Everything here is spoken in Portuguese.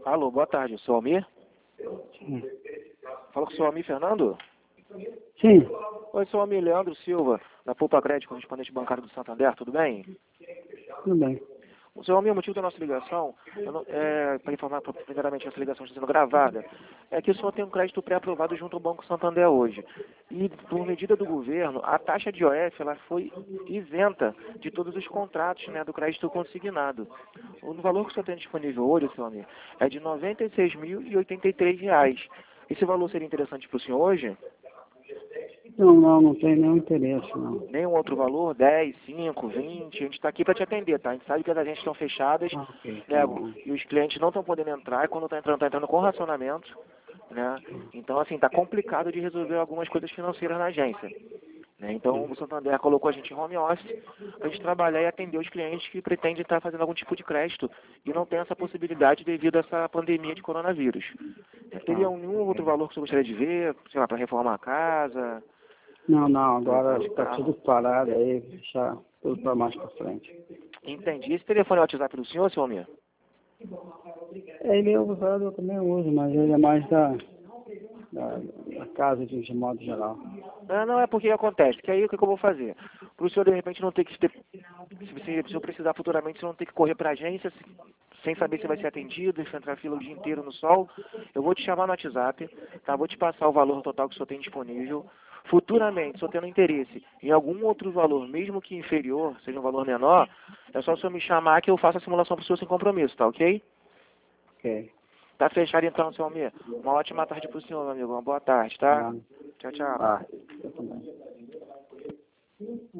Alô, boa tarde, sou Almir? Sim. Fala com o seu Almir Fernando? Sim, Oi, sou Almir Leandro Silva, da Poupa Crédito, correspondente bancário do Santander, tudo bem? tudo bem. O seu Almir, o motivo da nossa ligação, para informar, primeiramente, essa ligação está sendo gravada, é que o senhor tem um crédito pré-aprovado junto ao Banco Santander hoje. E, por medida do governo, a taxa de IOF ela foi isenta de todos os contratos, né, do crédito consignado. O valor que o senhor tem disponível hoje, seu Almir, é de R$ 96.083. Esse valor seria interessante para o senhor hoje? Não tem nenhum interesse, não. Nenhum outro valor? 10, 5, 20? A gente está aqui para te atender, tá? A gente sabe que as agências estão fechadas, Ah, ok, tá né? bom. E os clientes não estão podendo entrar, e quando está entrando com racionamento, né? Então, assim, está complicado de resolver algumas coisas financeiras na agência. Né? Então, o Santander colocou a gente em home office para a gente trabalhar e atender os clientes que pretendem estar fazendo algum tipo de crédito e não tem essa possibilidade devido a essa pandemia de coronavírus. Teria Tá, nenhum outro ok. valor que você gostaria de ver, sei lá, para reformar a casa? Não, agora Trocar de está tudo carro. parado aí, deixar tudo para mais para frente. Entendi. Esse telefone é o WhatsApp do senhor, seu Almir? Ele é usado, eu também uso, mas ele é mais da casa de modo geral. Não, é porque acontece, que aí o que eu vou fazer? Para o senhor, de repente, não ter que ter, se eu precisar futuramente, você não ter que correr para a agência sem saber se vai ser atendido, enfrentar fila o dia inteiro no sol, eu vou te chamar no WhatsApp, tá? Vou te passar o valor total que o senhor tem disponível. Futuramente, se eu tendo interesse em algum outro valor, mesmo que inferior, seja um valor menor, é só o senhor me chamar que eu faço a simulação para o senhor sem compromisso, tá ok? Ok. Tá fechado então, seu Almir. Uma ótima tarde pro senhor, meu amigo. Uma boa tarde, tá? Ah, Tchau, tchau. ah, eu também.